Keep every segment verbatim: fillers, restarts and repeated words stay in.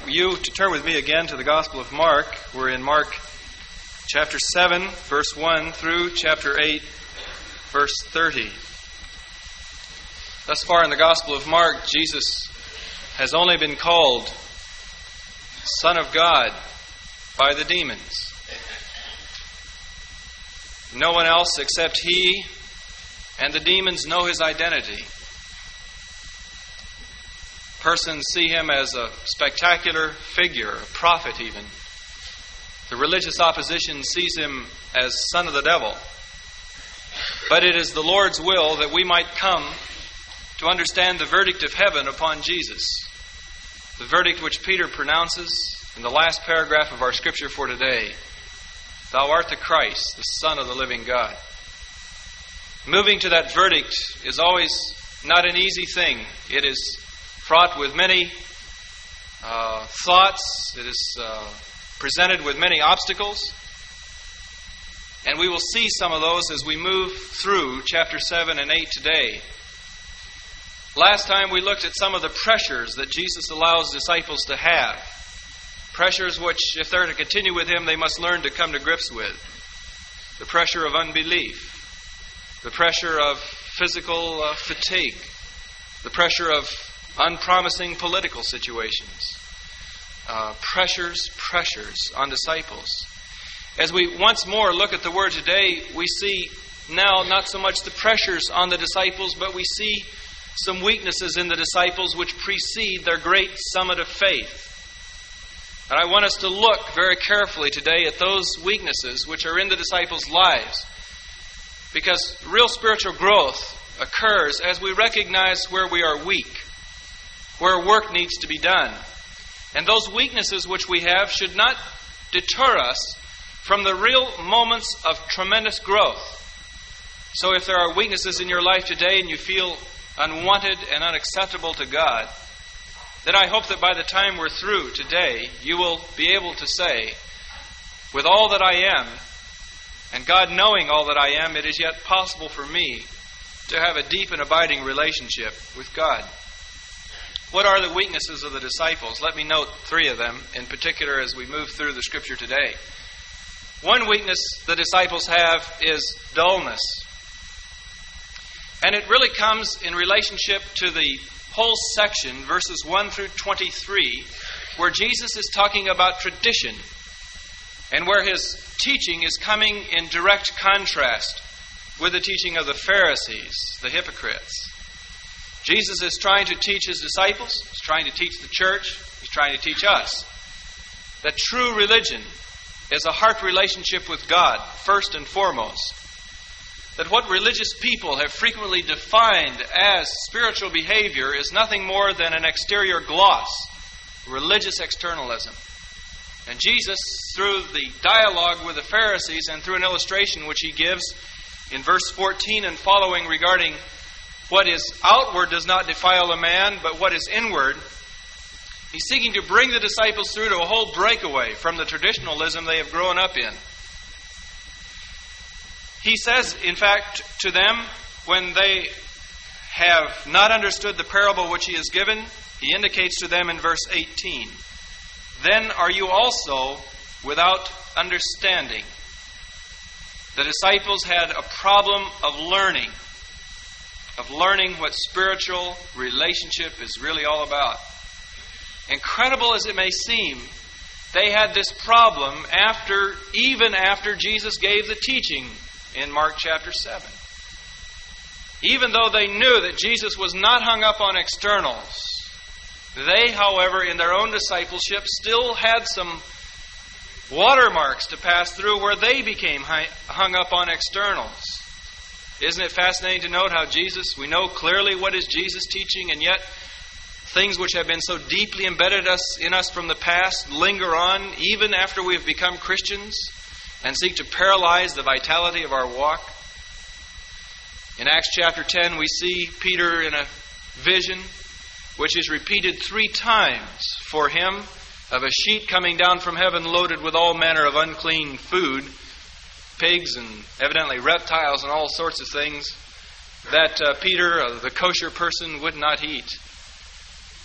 you to turn with me again to the Gospel of Mark. We're in Mark chapter seven, verse one, through chapter eight, verse thirty. Thus far in the Gospel of Mark, Jesus has only been called Son of God by the demons. No one else except He and the demons know His identity. Persons see Him as a spectacular figure, a prophet even. The religious opposition sees Him as Son of the Devil. But it is the Lord's will that we might come to understand the verdict of heaven upon Jesus. The verdict which Peter pronounces in the last paragraph of our scripture for today. Thou art the Christ, the Son of the living God. Moving to that verdict is always not an easy thing. It is fraught with many uh, thoughts. It is uh, presented with many obstacles. And we will see some of those as we move through chapter seven and eight today. Last time we looked at some of the pressures that Jesus allows disciples to have. Pressures which, if they're to continue with Him, they must learn to come to grips with. The pressure of unbelief. The pressure of physical uh, fatigue. The pressure of unpromising political situations. Uh, pressures, pressures on disciples. As we once more look at the Word today, we see now not so much the pressures on the disciples, but we see some weaknesses in the disciples which precede their great summit of faith. And I want us to look very carefully today at those weaknesses which are in the disciples' lives. Because real spiritual growth occurs as we recognize where we are weak, where work needs to be done. And those weaknesses which we have should not deter us from the real moments of tremendous growth. So if there are weaknesses in your life today and you feel unwanted and unacceptable to God, then I hope that by the time we're through today, you will be able to say, with all that I am, and God knowing all that I am, it is yet possible for me to have a deep and abiding relationship with God. What are the weaknesses of the disciples? Let me note three of them, in particular, as we move through the Scripture today. One weakness the disciples have is dullness. And it really comes in relationship to the whole section, verses one through twenty-three, where Jesus is talking about tradition and where His teaching is coming in direct contrast with the teaching of the Pharisees, the hypocrites. Jesus is trying to teach His disciples, He's trying to teach the church, He's trying to teach us that true religion is a heart relationship with God, first and foremost. That what religious people have frequently defined as spiritual behavior is nothing more than an exterior gloss, religious externalism. And Jesus, through the dialogue with the Pharisees and through an illustration which He gives in verse fourteen and following regarding what is outward does not defile a man, but what is inward, He's seeking to bring the disciples through to a whole breakaway from the traditionalism they have grown up in. He says, in fact, to them, when they have not understood the parable which He has given, He indicates to them in verse eighteen, then are you also without understanding. The disciples had a problem of learning, of learning what spiritual relationship is really all about. Incredible as it may seem, they had this problem after, even after Jesus gave the teaching in Mark chapter seven. Even though they knew that Jesus was not hung up on externals, they, however, in their own discipleship, still had some watermarks to pass through where they became hung up on externals. Isn't it fascinating to note how Jesus, we know clearly what is Jesus teaching, and yet things which have been so deeply embedded us in us from the past linger on even after we have become Christians and seek to paralyze the vitality of our walk. In Acts chapter ten, we see Peter in a vision which is repeated three times for him of a sheet coming down from heaven loaded with all manner of unclean food, pigs and evidently reptiles and all sorts of things that uh, Peter, uh, the kosher person, would not eat.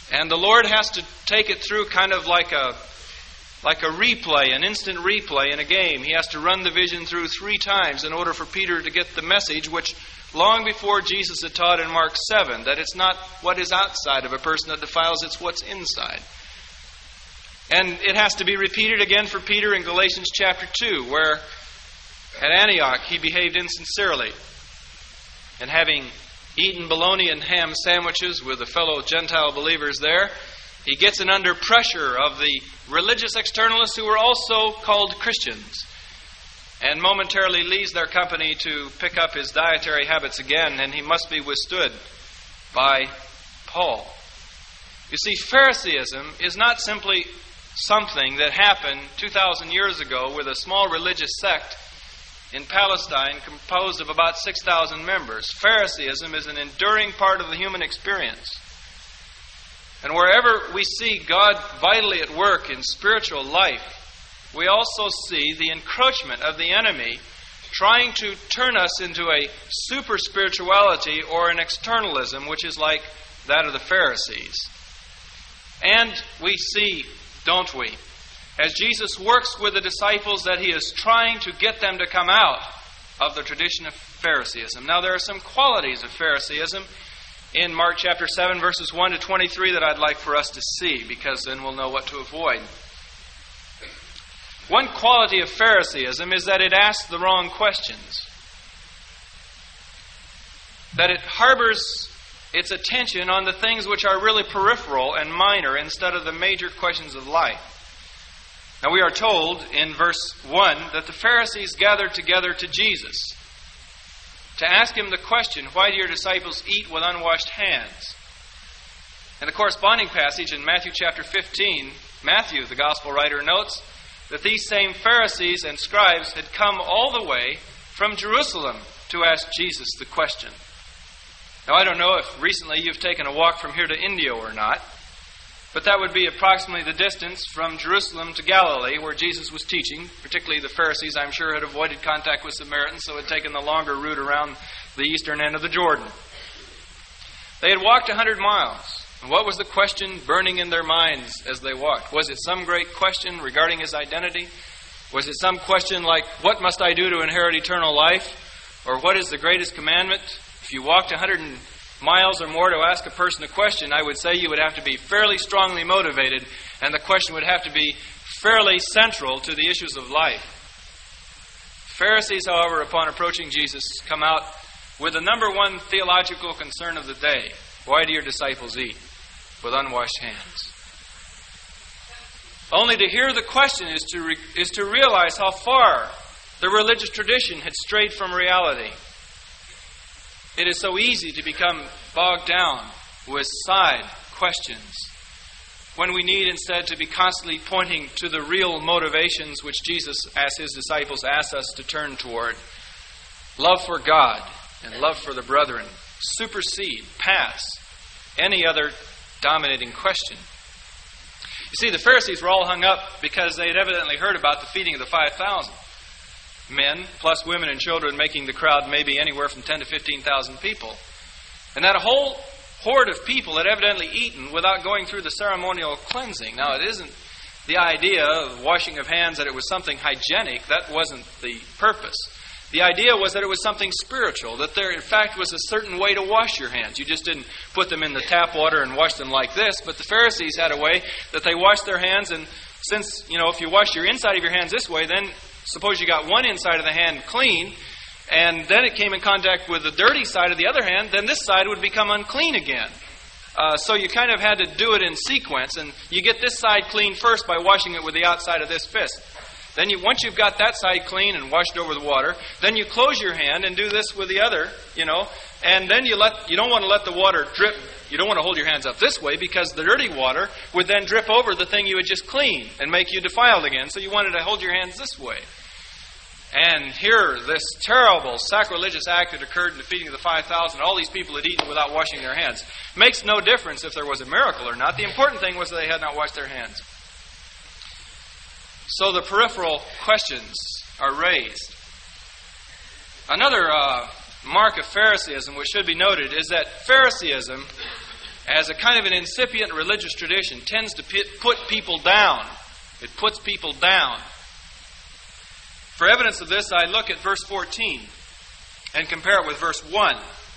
And the Lord has to take it through kind of like a like a replay, an instant replay in a game. He has to run the vision through three times in order for Peter to get the message, which long before Jesus had taught in Mark seven, that it's not what is outside of a person that defiles, it's what's inside. And it has to be repeated again for Peter in Galatians chapter two, where at Antioch he behaved insincerely. And having eaten bologna and ham sandwiches with the fellow Gentile believers there, he gets in under pressure of the religious externalists who were also called Christians, and momentarily leaves their company to pick up his dietary habits again, and he must be withstood by Paul. You see, Phariseeism is not simply something that happened two thousand years ago with a small religious sect in Palestine composed of about six thousand members. Phariseeism is an enduring part of the human experience. And wherever we see God vitally at work in spiritual life, we also see the encroachment of the enemy trying to turn us into a super spirituality or an externalism, which is like that of the Pharisees. And we see, don't we, as Jesus works with the disciples, that he is trying to get them to come out of the tradition of Phariseeism. Now, there are some qualities of Phariseeism in Mark chapter seven, verses one to twenty-three that I'd like for us to see, because then we'll know what to avoid. One quality of Phariseeism is that it asks the wrong questions. That it harbors its attention on the things which are really peripheral and minor instead of the major questions of life. Now, we are told in verse one that the Pharisees gathered together to Jesus to ask him the question, why do your disciples eat with unwashed hands? In the corresponding passage in Matthew chapter fifteen, Matthew, the gospel writer, notes that these same Pharisees and scribes had come all the way from Jerusalem to ask Jesus the question. Now, I don't know if recently you've taken a walk from here to Indio or not, but that would be approximately the distance from Jerusalem to Galilee, where Jesus was teaching. Particularly the Pharisees, I'm sure, had avoided contact with Samaritans, so had taken the longer route around the eastern end of the Jordan. They had walked a hundred miles. And what was the question burning in their minds as they walked? Was it some great question regarding his identity? Was it some question like, what must I do to inherit eternal life? Or what is the greatest commandment? If you walked a hundred miles or more to ask a person a question, I would say you would have to be fairly strongly motivated, and the question would have to be fairly central to the issues of life. Pharisees, however, upon approaching Jesus, come out with the number one theological concern of the day. Why do your disciples eat with unwashed hands? Only to hear the question is to re- is to realize how far the religious tradition had strayed from reality. It is so easy to become bogged down with side questions when we need instead to be constantly pointing to the real motivations which Jesus, as his disciples, asks us to turn toward. Love for God and love for the brethren supersede, pass any other dominating question. You see, the Pharisees were all hung up because they had evidently heard about the feeding of the five thousand. Men, plus women and children, making the crowd maybe anywhere from ten to fifteen thousand people. And that a whole horde of people had evidently eaten without going through the ceremonial cleansing. Now, it isn't the idea of washing of hands that it was something hygienic. That wasn't the purpose. The idea was that it was something spiritual, that there, in fact, was a certain way to wash your hands. You just didn't put them in the tap water and wash them like this, but the Pharisees had a way that they washed their hands, and since, you know, if you wash your inside of your hands this way, then suppose you got one inside of the hand clean, and then it came in contact with the dirty side of the other hand, then this side would become unclean again. Uh, so you kind of had to do it in sequence, and you get this side clean first by washing it with the outside of this fist. Then you, once you've got that side clean and washed over the water, then you close your hand and do this with the other, you know, and then you let you don't want to let the water drip. You don't want to hold your hands up this way because the dirty water would then drip over the thing you had just cleaned and make you defiled again. So you wanted to hold your hands this way. And here, this terrible sacrilegious act that occurred in the feeding of the five thousand, all these people had eaten without washing their hands. Makes no difference if there was a miracle or not. The important thing was that they had not washed their hands. So the peripheral questions are raised. Another uh, mark of Phariseeism, which should be noted, is that Phariseeism as a kind of an incipient religious tradition, tends to put people down. It puts people down. For evidence of this, I look at verse fourteen and compare it with verse one.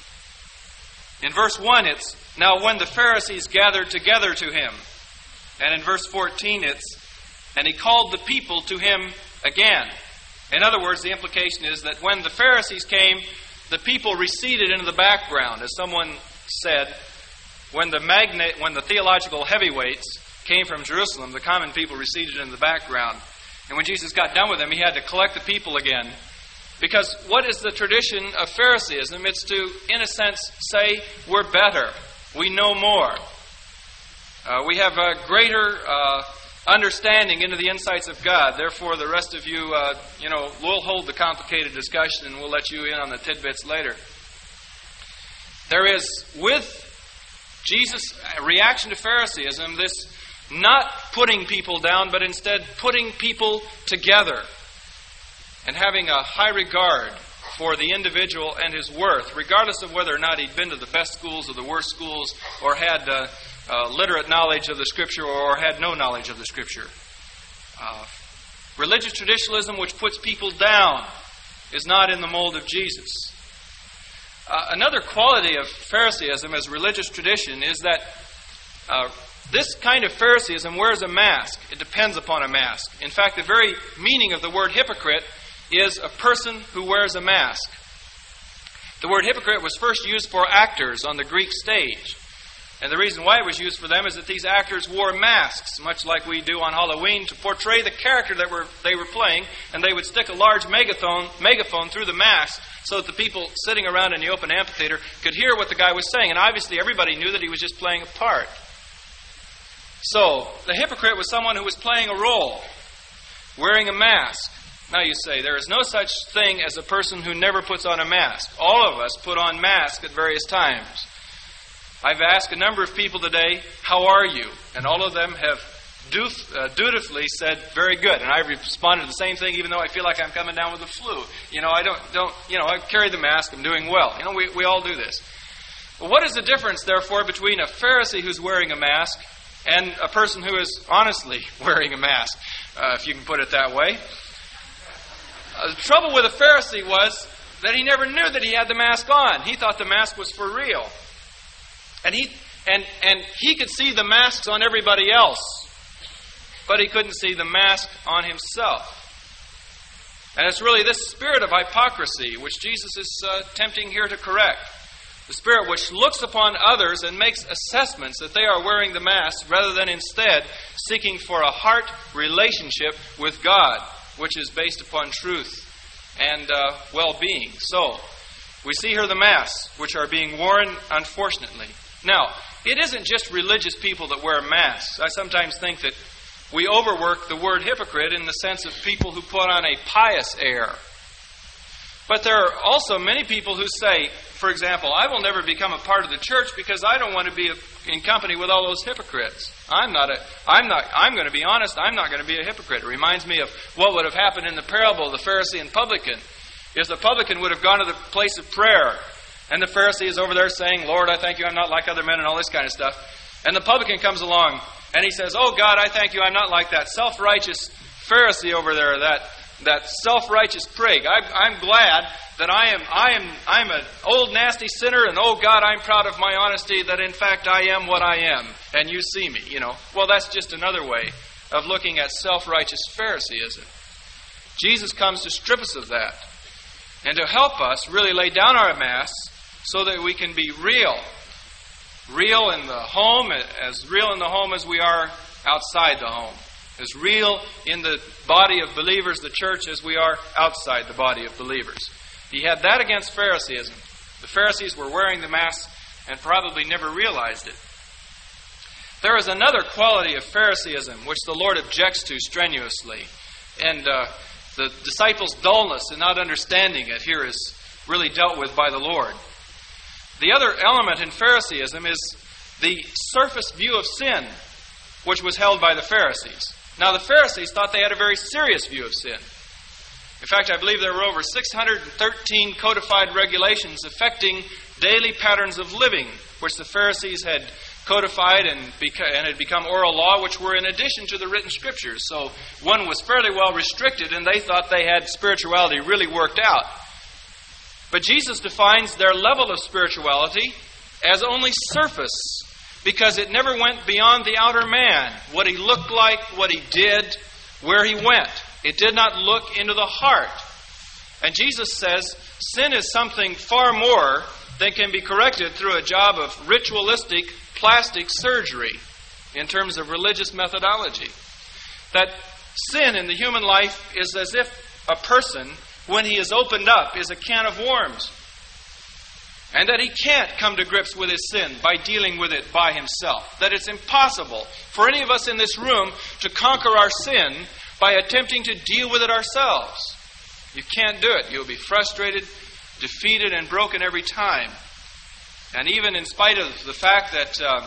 In verse one, it's, "Now when the Pharisees gathered together to him." And in verse fourteen, it's, "And he called the people to him again." In other words, the implication is that when the Pharisees came, the people receded into the background. As someone said, when the magnate, when the theological heavyweights came from Jerusalem, the common people receded into the background. And when Jesus got done with them, he had to collect the people again. Because what is the tradition of Phariseeism? It's to, in a sense, say, we're better. We know more. Uh, we have a greater uh, understanding into the insights of God. Therefore, the rest of you, uh, you know, we'll hold the complicated discussion and we'll let you in on the tidbits later. There is, with Jesus' reaction to Phariseeism, this not putting people down, but instead putting people together and having a high regard for the individual and his worth, regardless of whether or not he'd been to the best schools or the worst schools, or had uh, uh, literate knowledge of the Scripture or had no knowledge of the Scripture. Uh, religious traditionalism, which puts people down, is not in the mold of Jesus. Uh, another quality of Phariseeism as religious tradition is that uh, this kind of Phariseeism wears a mask. It depends upon a mask. In fact, the very meaning of the word hypocrite is a person who wears a mask. The word hypocrite was first used for actors on the Greek stage. And the reason why it was used for them is that these actors wore masks, much like we do on Halloween, to portray the character that were, they were playing, and they would stick a large megaphone, megaphone through the mask so that the people sitting around in the open amphitheater could hear what the guy was saying. And obviously everybody knew that he was just playing a part. So, the hypocrite was someone who was playing a role, wearing a mask. Now you say, there is no such thing as a person who never puts on a mask. All of us put on masks at various times. I've asked a number of people today, how are you? And all of them have duth, uh, dutifully said, very good. And I've responded the same thing, even though I feel like I'm coming down with the flu. You know, I don't, don't you know, I carry the mask, I'm doing well. You know, we, we all do this. Well, what is the difference, therefore, between a Pharisee who's wearing a mask and a person who is honestly wearing a mask, uh, if you can put it that way? Uh, the trouble with a Pharisee was that he never knew that he had the mask on. He thought the mask was for real. And he and and he could see the masks on everybody else, but he couldn't see the mask on himself. And it's really this spirit of hypocrisy which Jesus is uh, tempting here to correct. The spirit which looks upon others and makes assessments that they are wearing the mask, rather than instead seeking for a heart relationship with God, which is based upon truth and uh, well-being. So, we see here the masks, which are being worn, unfortunately. Now, it isn't just religious people that wear masks. I sometimes think that we overwork the word hypocrite in the sense of people who put on a pious air. But there are also many people who say, for example, I will never become a part of the church because I don't want to be in company with all those hypocrites. I'm not a, I'm not, I'm going to be honest, I'm not going to be a hypocrite. It reminds me of what would have happened in the parable of the Pharisee and publican. Is the publican would have gone to the place of prayer, and the Pharisee is over there saying, Lord, I thank you, I'm not like other men, and all this kind of stuff. And the publican comes along, and he says, oh God, I thank you, I'm not like that self-righteous Pharisee over there, that that self-righteous prig. I, I'm glad that I am, I am, I'm an old nasty sinner, and oh God, I'm proud of my honesty that in fact I am what I am, and you see me, you know. Well, that's just another way of looking at self-righteous Phariseeism. Jesus comes to strip us of that, and to help us really lay down our masks so that we can be real. Real in the home, as real in the home as we are outside the home. As real in the body of believers, the church, as we are outside the body of believers. He had that against Phariseeism. The Pharisees were wearing the mask and probably never realized it. There is another quality of Phariseeism which the Lord objects to strenuously. And uh, the disciples' dullness in not understanding it here is really dealt with by the Lord. The other element in Phariseeism is the surface view of sin, which was held by the Pharisees. Now, the Pharisees thought they had a very serious view of sin. In fact, I believe there were over six hundred thirteen codified regulations affecting daily patterns of living, which the Pharisees had codified and, beca- and had become oral law, which were in addition to the written Scriptures. So one was fairly well restricted, and they thought they had spirituality really worked out. But Jesus defines their level of spirituality as only surface, because it never went beyond the outer man, what he looked like, what he did, where he went. It did not look into the heart. And Jesus says sin is something far more than can be corrected through a job of ritualistic plastic surgery in terms of religious methodology. That sin in the human life is as if a person, when he is opened up, is a can of worms. And that he can't come to grips with his sin by dealing with it by himself. That it's impossible for any of us in this room to conquer our sin by attempting to deal with it ourselves. You can't do it. You'll be frustrated, defeated, and broken every time. And even in spite of the fact that uh,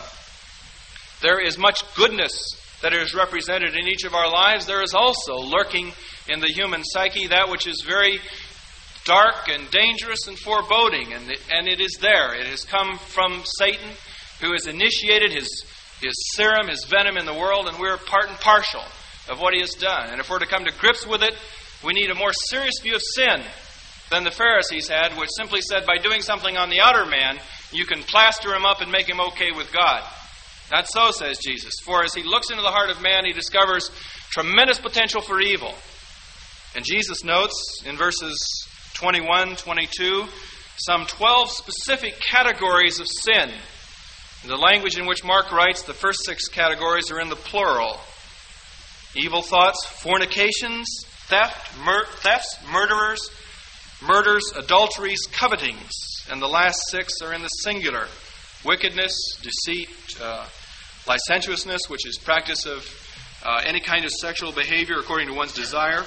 there is much goodness that is represented in each of our lives, there is also lurking in the human psyche that which is very dark and dangerous and foreboding, and it, and it is there. It has come from Satan, who has initiated his, his serum, his venom in the world, and we're part and partial of what he has done. And if we're to come to grips with it, we need a more serious view of sin than the Pharisees had, which simply said by doing something on the outer man, you can plaster him up and make him okay with God. Not so, says Jesus. For as he looks into the heart of man, he discovers tremendous potential for evil. And Jesus notes in verses twenty-one, twenty-two, some twelve specific categories of sin. In the language in which Mark writes, the first six categories are in the plural. Evil thoughts, fornications, theft, mur- thefts, murderers, murders, adulteries, covetings. And the last six are in the singular. Wickedness, deceit, uh, licentiousness, which is practice of uh, any kind of sexual behavior according to one's desire.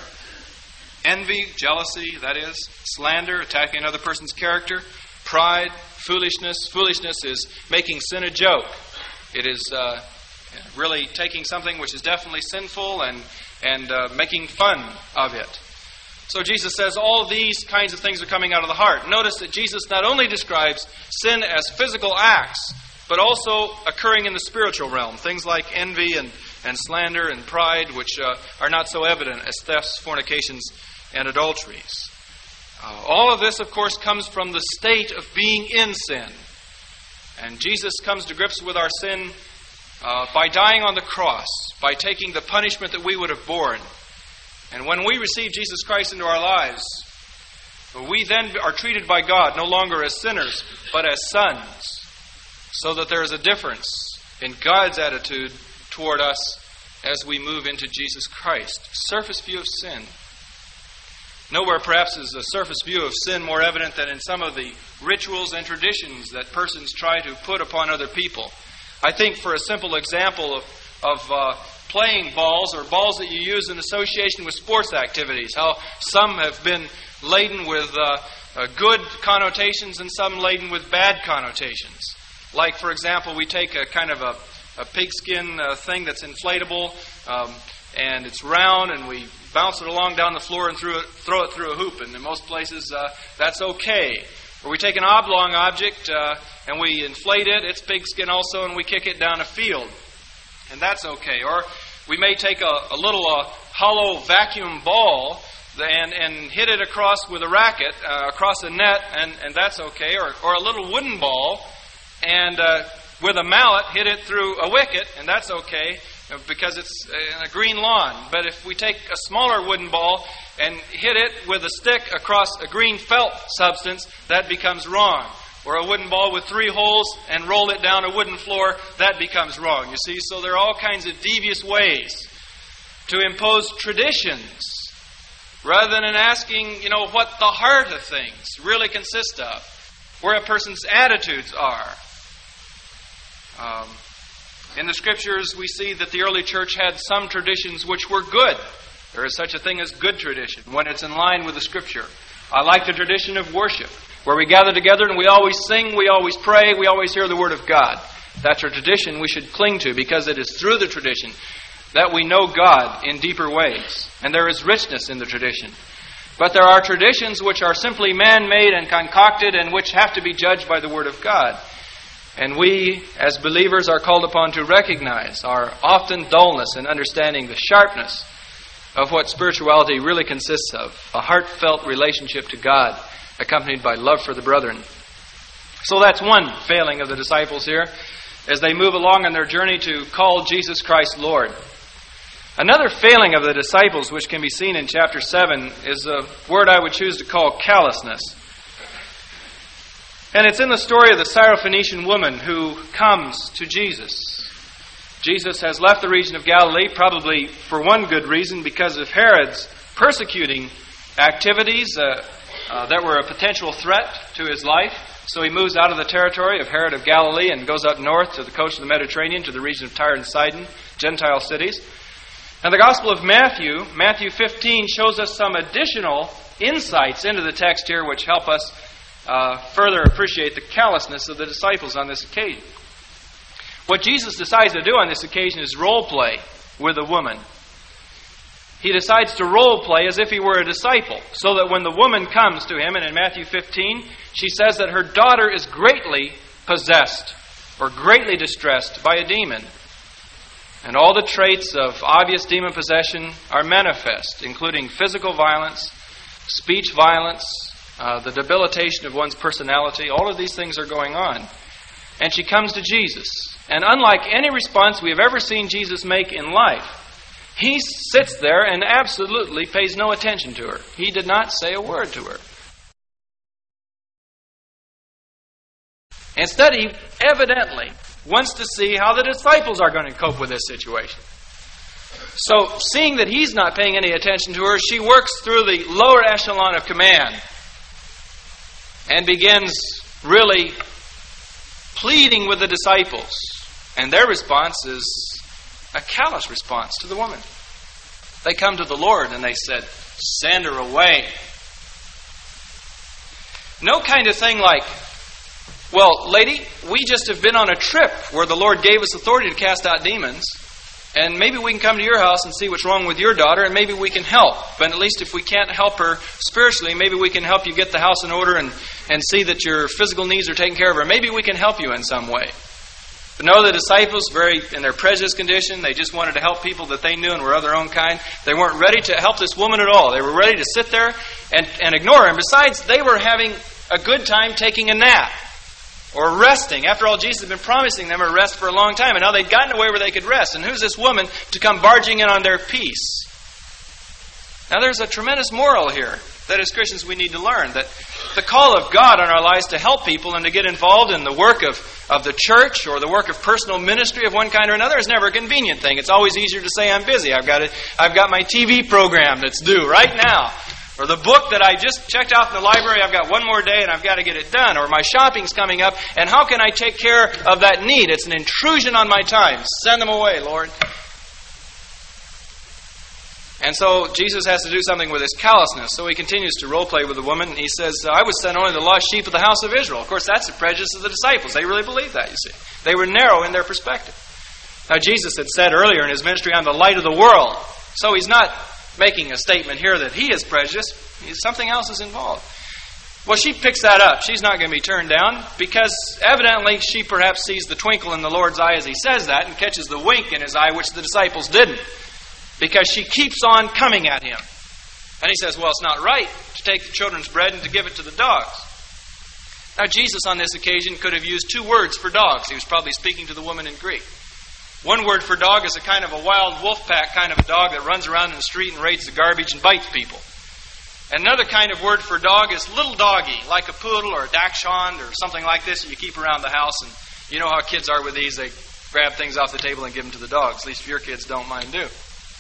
Envy, jealousy, that is, slander, attacking another person's character, pride, foolishness. Foolishness is making sin a joke. It is uh, really taking something which is definitely sinful and, and uh, making fun of it. So Jesus says all of these kinds of things are coming out of the heart. Notice that Jesus not only describes sin as physical acts, but also occurring in the spiritual realm. Things like envy and, and slander and pride, which uh, are not so evident as thefts, fornications, and adulteries. Uh, all of this, of course, comes from the state of being in sin. And Jesus comes to grips with our sin uh, by dying on the cross, by taking the punishment that we would have borne. And when we receive Jesus Christ into our lives, we then are treated by God no longer as sinners, but as sons, so that there is a difference in God's attitude toward us as we move into Jesus Christ. Surface view of sin. Nowhere perhaps is a surface view of sin more evident than in some of the rituals and traditions that persons try to put upon other people. I think for a simple example of, of uh, playing balls or balls that you use in association with sports activities, how some have been laden with uh, uh, good connotations and some laden with bad connotations. Like, for example, we take a kind of a, a pigskin uh, thing that's inflatable, um, and it's round, and we bounce it along down the floor and through it, throw it through a hoop. And in most places, uh, that's okay. Or we take an oblong object uh, and we inflate it. It's pigskin also, and we kick it down a field. And that's okay. Or we may take a, a little uh, hollow vacuum ball and, and hit it across with a racket, uh, across a net, and, and that's okay. Or, or a little wooden ball and uh, with a mallet hit it through a wicket, and that's okay, because it's in a green lawn. But if we take a smaller wooden ball and hit it with a stick across a green felt substance, that becomes wrong. Or a wooden ball with three holes and roll it down a wooden floor, that becomes wrong. You see, so there are all kinds of devious ways to impose traditions rather than in asking, you know, what the heart of things really consist of, where a person's attitudes are. Um... In the Scriptures, we see that the early church had some traditions which were good. There is such a thing as good tradition when it's in line with the Scripture. I like the tradition of worship, where we gather together and we always sing, we always pray, we always hear the Word of God. That's a tradition we should cling to, because it is through the tradition that we know God in deeper ways. And there is richness in the tradition. But there are traditions which are simply man-made and concocted and which have to be judged by the Word of God. And we, as believers, are called upon to recognize our often dullness in understanding the sharpness of what spirituality really consists of, a heartfelt relationship to God, accompanied by love for the brethren. So that's one failing of the disciples here, as they move along on their journey to call Jesus Christ Lord. Another failing of the disciples, which can be seen in chapter seven, is a word I would choose to call callousness. And it's in the story of the Syrophoenician woman who comes to Jesus. Jesus has left the region of Galilee, probably for one good reason, because of Herod's persecuting activities uh, uh, that were a potential threat to his life. So he moves out of the territory of Herod of Galilee and goes up north to the coast of the Mediterranean, to the region of Tyre and Sidon, Gentile cities. And the Gospel of Matthew, Matthew fifteen, shows us some additional insights into the text here which help us uh, further appreciate the callousness of the disciples on this occasion. What Jesus decides to do on this occasion is role play with a woman. He decides to role play as if he were a disciple, so that when the woman comes to him, and in Matthew fifteen, she says that her daughter is greatly possessed or greatly distressed by a demon. And all the traits of obvious demon possession are manifest, including physical violence, speech violence, uh, the debilitation of one's personality. All of these things are going on. And she comes to Jesus. And unlike any response we have ever seen Jesus make in life, he sits there and absolutely pays no attention to her. He did not say a word to her. Instead, he evidently wants to see how the disciples are going to cope with this situation. So, seeing that he's not paying any attention to her, she works through the lower echelon of command and begins really pleading with the disciples. And their response is a callous response to the woman. They come to the Lord and they said, "Send her away." No kind of thing like, "Well, lady, we just have been on a trip where the Lord gave us authority to cast out demons, and maybe we can come to your house and see what's wrong with your daughter, and maybe we can help. But at least if we can't help her spiritually, maybe we can help you get the house in order and, and see that your physical needs are taken care of, or maybe we can help you in some way." But no, the disciples, very in their prejudiced condition, they just wanted to help people that they knew and were of their own kind. They weren't ready to help this woman at all. They were ready to sit there and, and ignore her. And besides, they were having a good time taking a nap or resting. After all, Jesus had been promising them a rest for a long time, and now they'd gotten away where they could rest. And who's this woman to come barging in on their peace? Now, there's a tremendous moral here that as Christians we need to learn, that the call of God on our lives to help people and to get involved in the work of, of the church or the work of personal ministry of one kind or another is never a convenient thing. It's always easier to say, "I'm busy. I've got it. I've got my T V program that's due right now." Or the book that I just checked out in the library, I've got one more day and I've got to get it done. Or my shopping's coming up, and how can I take care of that need? It's an intrusion on my time. Send them away, Lord. And so Jesus has to do something with his callousness. So he continues to role play with the woman. And he says, "I was sent only the lost sheep of the house of Israel." Of course, that's the prejudice of the disciples. They really believed that, you see. They were narrow in their perspective. Now, Jesus had said earlier in his ministry, "I'm the light of the world." So he's not making a statement here that he is prejudiced. Something else is involved. Well, she picks that up. She's not going to be turned down, because evidently she perhaps sees the twinkle in the Lord's eye as he says that, and catches the wink in his eye, which the disciples didn't, because she keeps on coming at him. And he says, "Well, it's not right to take the children's bread and to give it to the dogs." Now, Jesus on this occasion could have used two words for dogs. He was probably speaking to the woman in Greek. One word for dog is a kind of a wild wolf pack kind of a dog that runs around in the street and raids the garbage and bites people. Another kind of word for dog is little doggy, like a poodle or a dachshund or something like this that you keep around the house. And you know how kids are with these. They grab things off the table and give them to the dogs. At least if your kids don't mind do.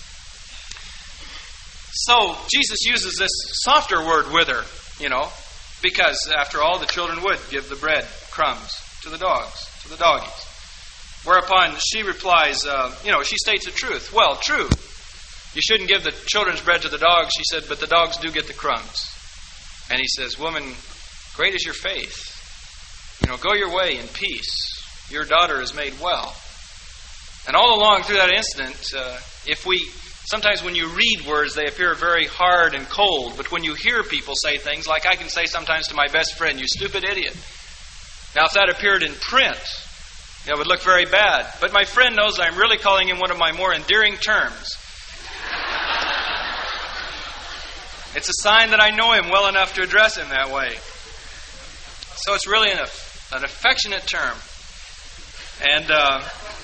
So Jesus uses this softer word with her, you know, because after all, the children would give the bread crumbs to the dogs, to the doggies. Whereupon she replies, uh, you know, she states the truth. "Well, true. You shouldn't give the children's bread to the dogs," she said, "but the dogs do get the crumbs." And he says, "Woman, great is your faith. You know, go your way in peace. Your daughter is made well." And all along through that incident, uh, if we, sometimes when you read words, they appear very hard and cold. But when you hear people say things, like I can say sometimes to my best friend, "You stupid idiot." Now, if that appeared in print, It would look very bad. But my friend knows I'm really calling him one of my more endearing terms. It's a sign that I know him well enough to address him that way. So it's really an, an affectionate term. And uh,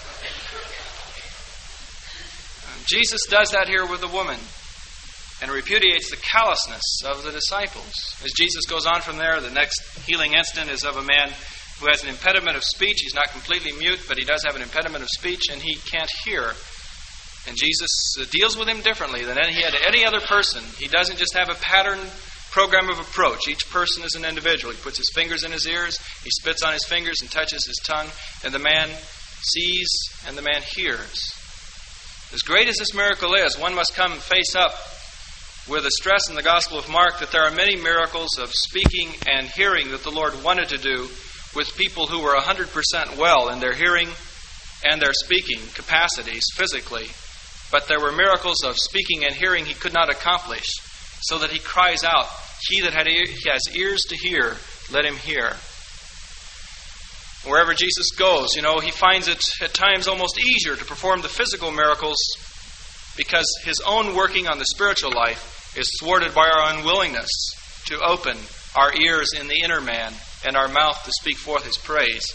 Jesus does that here with the woman and repudiates the callousness of the disciples. As Jesus goes on from there, the next healing instant is of a man who has an impediment of speech. He's not completely mute, but he does have an impediment of speech, and he can't hear. And Jesus uh, deals with him differently than any, any other person. He doesn't just have a pattern program of approach. Each person is an individual. He puts his fingers in his ears, he spits on his fingers and touches his tongue, and the man sees and the man hears. As great as this miracle is, one must come face up with a stress in the Gospel of Mark that there are many miracles of speaking and hearing that the Lord wanted to do with people who were one hundred percent well in their hearing and their speaking capacities physically. But there were miracles of speaking and hearing he could not accomplish, so that he cries out, "He that had ear, he has ears to hear, let him hear." Wherever Jesus goes, you know, he finds it at times almost easier to perform the physical miracles because his own working on the spiritual life is thwarted by our unwillingness to open our ears in the inner man and our mouth to speak forth his praise.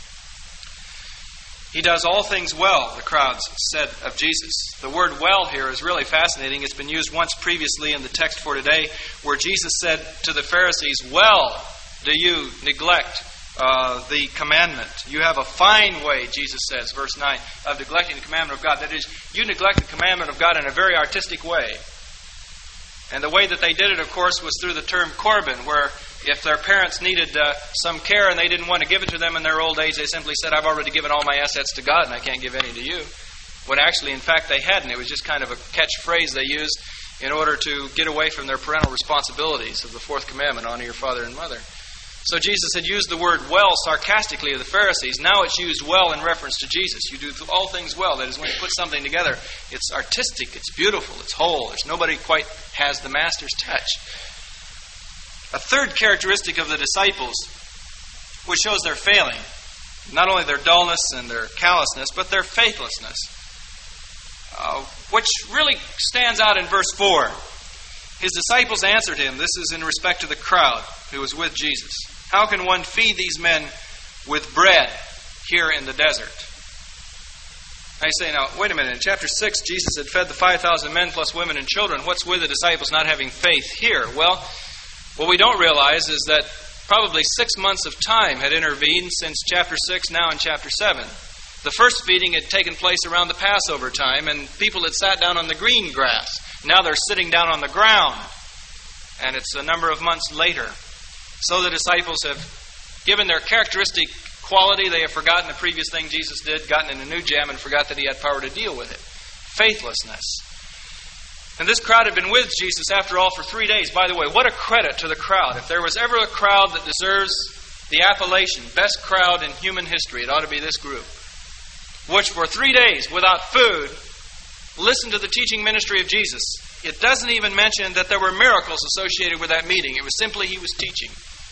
He does all things well, the crowds said of Jesus. The word well here is really fascinating. It's been used once previously in the text for today, where Jesus said to the Pharisees, "Well do you neglect uh, the commandment. You have a fine way," Jesus says, verse nine, "of neglecting the commandment of God." That is, you neglect the commandment of God in a very artistic way. And the way that they did it, of course, was through the term korban, where if their parents needed uh, some care and they didn't want to give it to them in their old age, they simply said, "I've already given all my assets to God and I can't give any to you." When actually, in fact, they hadn't. It was just kind of a catchphrase they used in order to get away from their parental responsibilities of the fourth commandment, honor your father and mother. So Jesus had used the word well sarcastically of the Pharisees. Now it's used well in reference to Jesus. You do all things well. That is, when you put something together, it's artistic, it's beautiful, it's whole. There's nobody quite has the master's touch. A third characteristic of the disciples, which shows their failing, not only their dullness and their callousness, but their faithlessness, uh, which really stands out in verse four. His disciples answered him. This is in respect to the crowd who was with Jesus. "How can one feed these men with bread here in the desert?" I say, now, wait a minute. In chapter six, Jesus had fed the five thousand men plus women and children. What's with the disciples not having faith here? Well, what we don't realize is that probably six months of time had intervened since chapter six, now in chapter seven. The first feeding had taken place around the Passover time, and people had sat down on the green grass. Now they're sitting down on the ground, and it's a number of months later. So the disciples have given their characteristic quality. They have forgotten the previous thing Jesus did, gotten in a new jam, and forgot that he had power to deal with it. Faithlessness. And this crowd had been with Jesus, after all, for three days. By the way, what a credit to the crowd. If there was ever a crowd that deserves the appellation, best crowd in human history, it ought to be this group, which for three days, without food, listened to the teaching ministry of Jesus. It doesn't even mention that there were miracles associated with that meeting. It was simply he was teaching.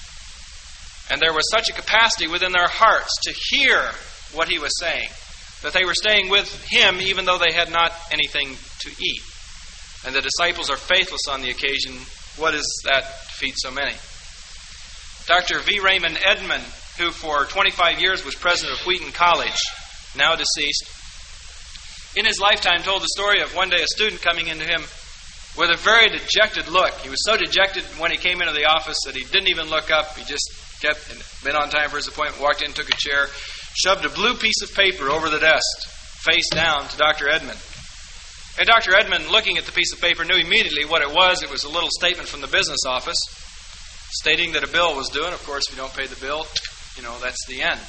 And there was such a capacity within their hearts to hear what he was saying, that they were staying with him even though they had not anything to eat. And the disciples are faithless on the occasion. What is that to feed so many? Doctor V. Raymond Edman, who for twenty-five years was president of Wheaton College, now deceased, in his lifetime told the story of one day a student coming into him with a very dejected look. He was so dejected when he came into the office that he didn't even look up. He just kept, been on time for his appointment, walked in, took a chair, shoved a blue piece of paper over the desk, face down, to Doctor Edman. And Doctor Edman, looking at the piece of paper, knew immediately what it was. It was a little statement from the business office stating that a bill was due. And of course, if you don't pay the bill, you know, that's the end.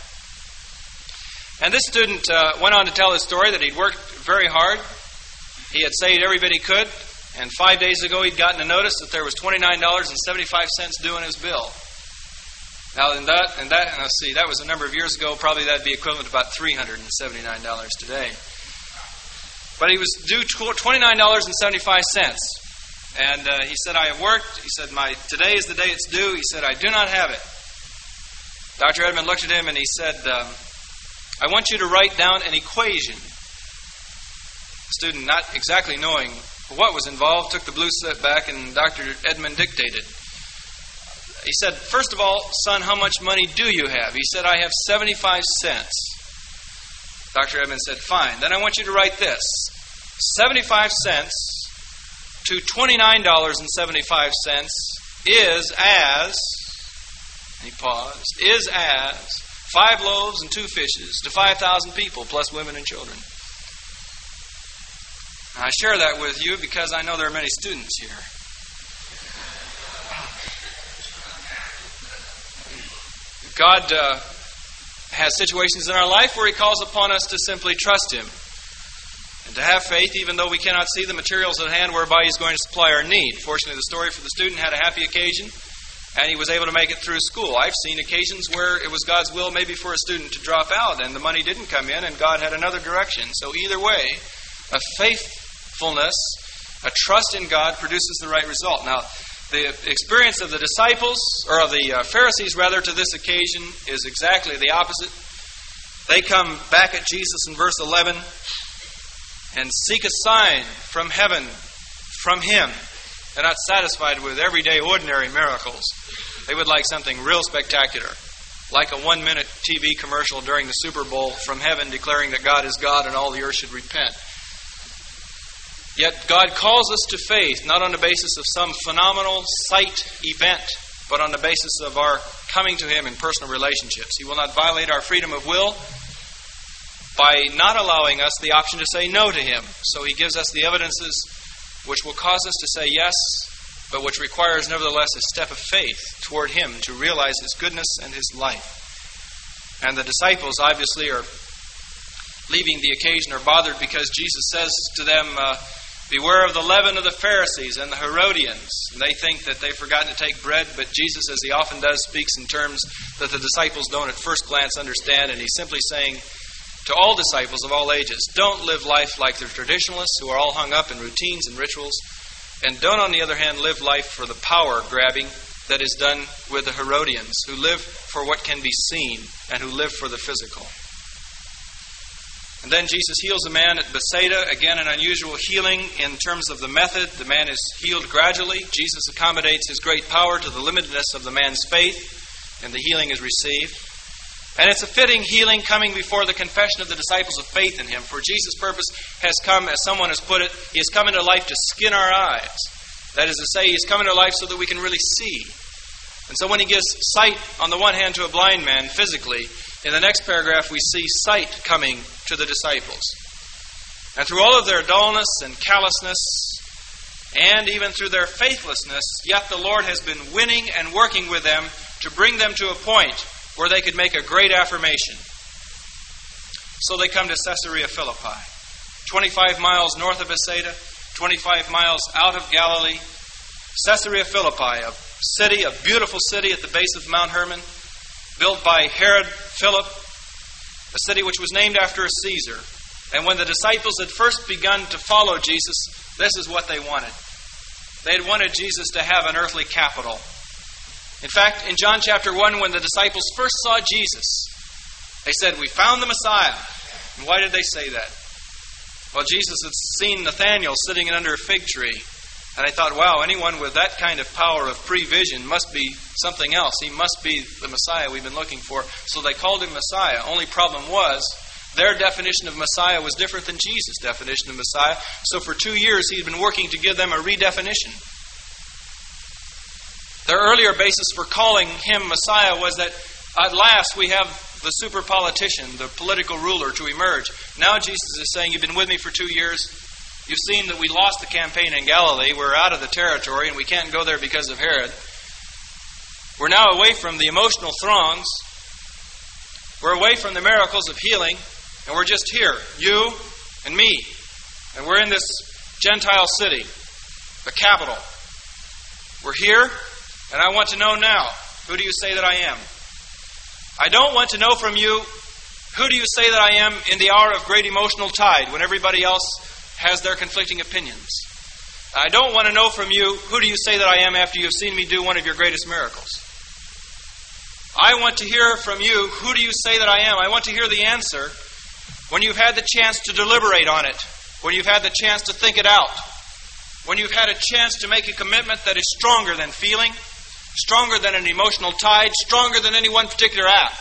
And this student uh, went on to tell his story that he'd worked very hard. He had saved every bit he could. And five days ago, he'd gotten a notice that there was twenty-nine dollars and seventy-five cents due in his bill. Now, in that, and that, and let's see, that was a number of years ago. Probably that'd be equivalent to about three hundred seventy-nine dollars today. But he was due twenty-nine dollars and seventy-five cents. And uh, he said, "I have worked." He said, "My today is the day it's due." He said, "I do not have it." Doctor Edman looked at him and he said, um, I want you to write down an equation. The student, not exactly knowing what was involved, took the blue slip back and Doctor Edmund dictated. He said, first of all, son, how much money do you have? He said, I have seventy-five cents. Doctor Edmund said, fine. Then I want you to write this. seventy-five cents to twenty-nine dollars and seventy-five cents is as, and he paused, is as five loaves and two fishes to five thousand people plus women and children. I share that with you because I know there are many students here. God uh, has situations in our life where He calls upon us to simply trust Him and to have faith even though we cannot see the materials at hand whereby He's going to supply our need. Fortunately, the story for the student had a happy occasion and he was able to make it through school. I've seen occasions where it was God's will maybe for a student to drop out and the money didn't come in and God had another direction. So either way, a faithfulness, a trust in God produces the right result. Now, the experience of the disciples, or of the uh, Pharisees rather, to this occasion is exactly the opposite. They come back at Jesus in verse eleven and seek a sign from heaven, from Him. They're not satisfied with everyday, ordinary miracles. They would like something real spectacular, like a one-minute T V commercial during the Super Bowl from heaven declaring that God is God and all the earth should repent. Yet God calls us to faith, not on the basis of some phenomenal sight event, but on the basis of our coming to Him in personal relationships. He will not violate our freedom of will by not allowing us the option to say no to Him. So He gives us the evidences which will cause us to say yes, but which requires nevertheless a step of faith toward Him to realize His goodness and His life. And the disciples obviously are leaving the occasion, are bothered because Jesus says to them, uh, beware of the leaven of the Pharisees and the Herodians. And they think that they've forgotten to take bread, but Jesus, as He often does, speaks in terms that the disciples don't at first glance understand, and He's simply saying to all disciples of all ages, don't live life like the traditionalists who are all hung up in routines and rituals, and don't, on the other hand, live life for the power grabbing that is done with the Herodians, who live for what can be seen and who live for the physical. And then Jesus heals a man at Bethsaida. Again, an unusual healing in terms of the method. The man is healed gradually. Jesus accommodates His great power to the limitedness of the man's faith, and the healing is received. And it's a fitting healing coming before the confession of the disciples of faith in Him. For Jesus' purpose has come, as someone has put it, He has come into life to skin our eyes. That is to say, He has come into life so that we can really see. And so when He gives sight on the one hand to a blind man physically, in the next paragraph we see sight coming to the disciples. And through all of their dullness and callousness, and even through their faithlessness, yet the Lord has been winning and working with them to bring them to a point where they could make a great affirmation. So they come to Caesarea Philippi, twenty-five miles north of Bethsaida, twenty-five miles out of Galilee. Caesarea Philippi, a city, a beautiful city at the base of Mount Hermon, built by Herod Philip, a city which was named after a Caesar. And when the disciples had first begun to follow Jesus, this is what they wanted. They had wanted Jesus to have an earthly capital. In fact, in John chapter one, when the disciples first saw Jesus, they said, we found the Messiah. And why did they say that? Well, Jesus had seen Nathanael sitting under a fig tree. And they thought, wow, anyone with that kind of power of prevision must be something else. He must be the Messiah we've been looking for. So they called Him Messiah. Only problem was, their definition of Messiah was different than Jesus' definition of Messiah. So for two years, He had been working to give them a redefinition. Their earlier basis for calling Him Messiah was that at last we have the super politician, the political ruler to emerge. Now Jesus is saying, you've been with me for two years. You've seen that we lost the campaign in Galilee. We're out of the territory and we can't go there because of Herod. We're now away from the emotional throngs. We're away from the miracles of healing. And we're just here, you and me. And we're in this Gentile city, the capital. We're here, and I want to know now, who do you say that I am? I don't want to know from you, who do you say that I am in the hour of great emotional tide, when everybody else has their conflicting opinions. I don't want to know from you, who do you say that I am after you've seen me do one of your greatest miracles? I want to hear from you, who do you say that I am? I want to hear the answer when you've had the chance to deliberate on it, when you've had the chance to think it out, when you've had a chance to make a commitment that is stronger than feeling, stronger than an emotional tide, stronger than any one particular act.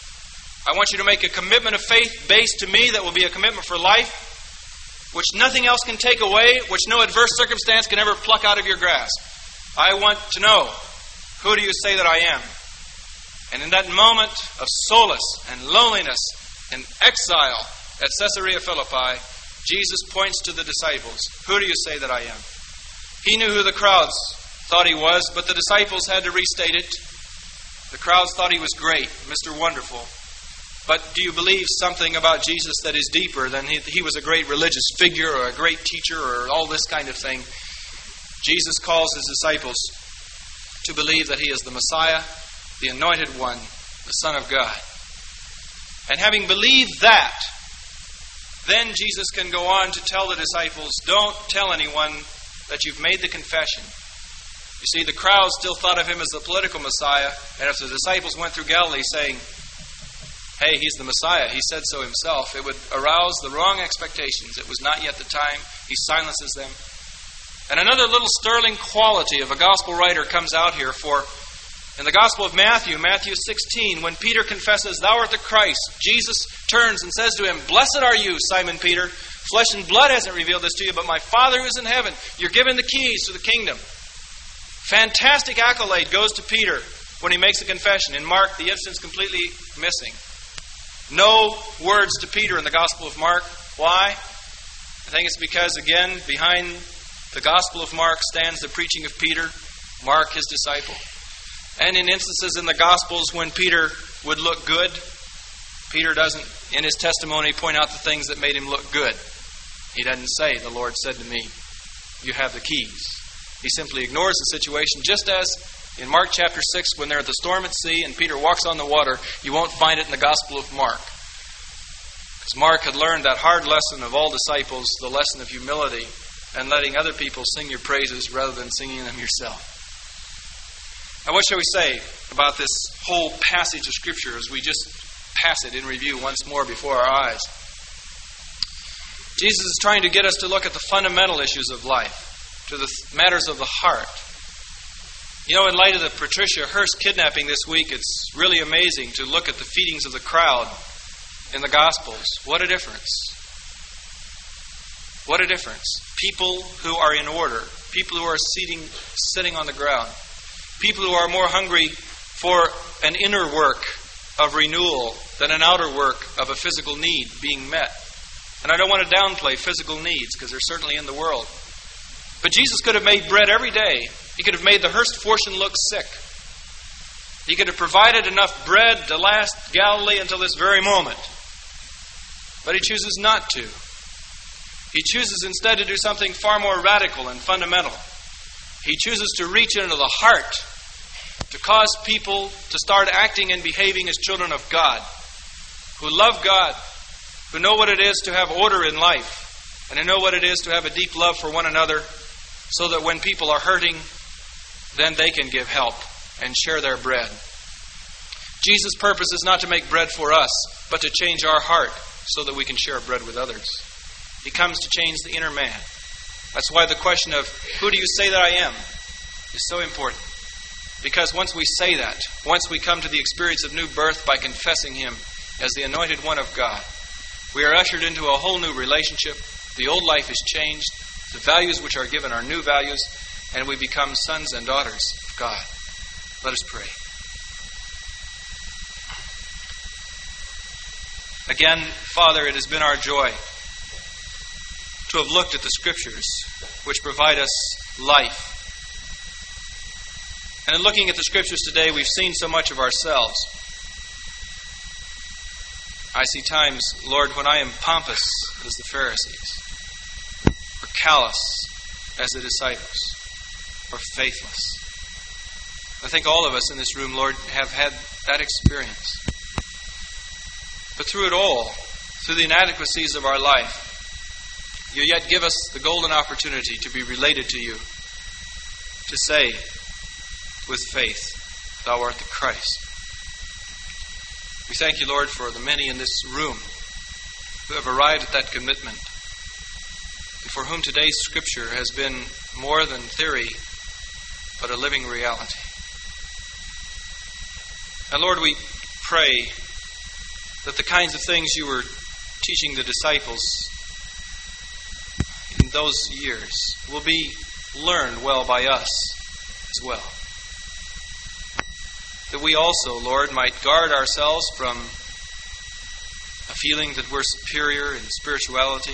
I want you to make a commitment of faith based to me that will be a commitment for life, which nothing else can take away, which no adverse circumstance can ever pluck out of your grasp. I want to know, who do you say that I am? And in that moment of solace and loneliness and exile at Caesarea Philippi, Jesus points to the disciples. Who do you say that I am? He knew who the crowds thought he was, but the disciples had to restate it. The crowds thought he was great, Mister Wonderful. But do you believe something about Jesus that is deeper than he, he was a great religious figure or a great teacher or all this kind of thing? Jesus calls his disciples to believe that he is the Messiah, the Anointed One, the Son of God. And having believed that, then Jesus can go on to tell the disciples, don't tell anyone that you've made the confession. You see, the crowd still thought of him as the political Messiah, and if the disciples went through Galilee saying, hey, he's the Messiah, he said so himself, it would arouse the wrong expectations. It was not yet the time. He silences them. And another little sterling quality of a gospel writer comes out here, for in the Gospel of Matthew, Matthew sixteen, when Peter confesses, thou art the Christ, Jesus turns and says to him, blessed are you, Simon Peter. Flesh and blood hasn't revealed this to you, but my Father who is in heaven. You're given the keys to the kingdom. Fantastic accolade goes to Peter when he makes a confession. In Mark, the instance completely missing. No words to Peter in the Gospel of Mark. Why? I think it's because, again, behind the Gospel of Mark stands the preaching of Peter, Mark his disciple. And in instances in the Gospels when Peter would look good, Peter doesn't, in his testimony, point out the things that made him look good. He doesn't say, the Lord said to me, you have the keys. He simply ignores the situation, just as in Mark chapter six, when they're at the storm at sea and Peter walks on the water, you won't find it in the Gospel of Mark. Because Mark had learned that hard lesson of all disciples, the lesson of humility, and letting other people sing your praises rather than singing them yourself. Now, what shall we say about this whole passage of Scripture as we just pass it in review once more before our eyes? Jesus is trying to get us to look at the fundamental issues of life, to the matters of the heart. You know, in light of the Patricia Hearst kidnapping this week, it's really amazing to look at the feedings of the crowd in the Gospels. What a difference. What a difference. People who are in order, people who are sitting, sitting on the ground, people who are more hungry for an inner work of renewal than an outer work of a physical need being met. And I don't want to downplay physical needs, because they're certainly in the world. But Jesus could have made bread every day. He could have made the Hearst fortune look sick. He could have provided enough bread to last Galilee until this very moment. But he chooses not to. He chooses instead to do something far more radical and fundamental. He chooses to reach into the heart to cause people to start acting and behaving as children of God, who love God, who know what it is to have order in life, and who know what it is to have a deep love for one another, so that when people are hurting, then they can give help and share their bread. Jesus' purpose is not to make bread for us, but to change our heart so that we can share bread with others. He comes to change the inner man. That's why the question of, who do you say that I am, is so important. Because once we say that, once we come to the experience of new birth by confessing Him as the Anointed One of God, we are ushered into a whole new relationship. The old life is changed. The values which are given are new values, and we become sons and daughters of God. Let us pray. Again, Father, it has been our joy to have looked at the Scriptures, which provide us life. And in looking at the Scriptures today, we've seen so much of ourselves. I see times, Lord, when I am pompous as the Pharisees, or callous as the disciples, or faithless. I think all of us in this room, Lord, have had that experience. But through it all, through the inadequacies of our life, You yet give us the golden opportunity to be related to You, to say with faith, Thou art the Christ. We thank you, Lord, for the many in this room who have arrived at that commitment, and for whom today's Scripture has been more than theory, but a living reality. And Lord, we pray that the kinds of things you were teaching the disciples in those years will be learned well by us as well. That we also, Lord, might guard ourselves from a feeling that we're superior in spirituality.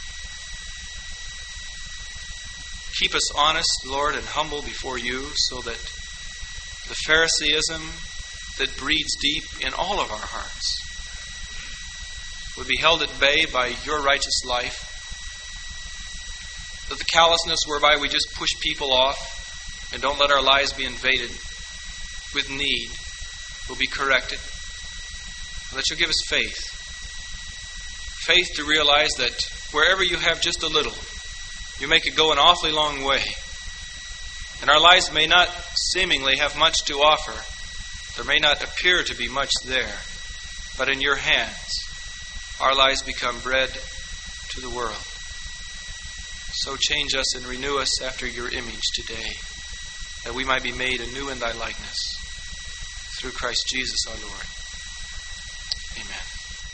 Keep us honest, Lord, and humble before you, so that the Phariseeism that breeds deep in all of our hearts would be held at bay by your righteous life. That the callousness whereby we just push people off and don't let our lives be invaded with need will be corrected. And that you'll give us faith. Faith to realize that wherever you have just a little, you make it go an awfully long way. And our lives may not seemingly have much to offer. There may not appear to be much there. But in your hands, our lives become bread to the world. So change us and renew us after your image today, that we might be made anew in thy likeness. Through Christ Jesus our Lord. Amen.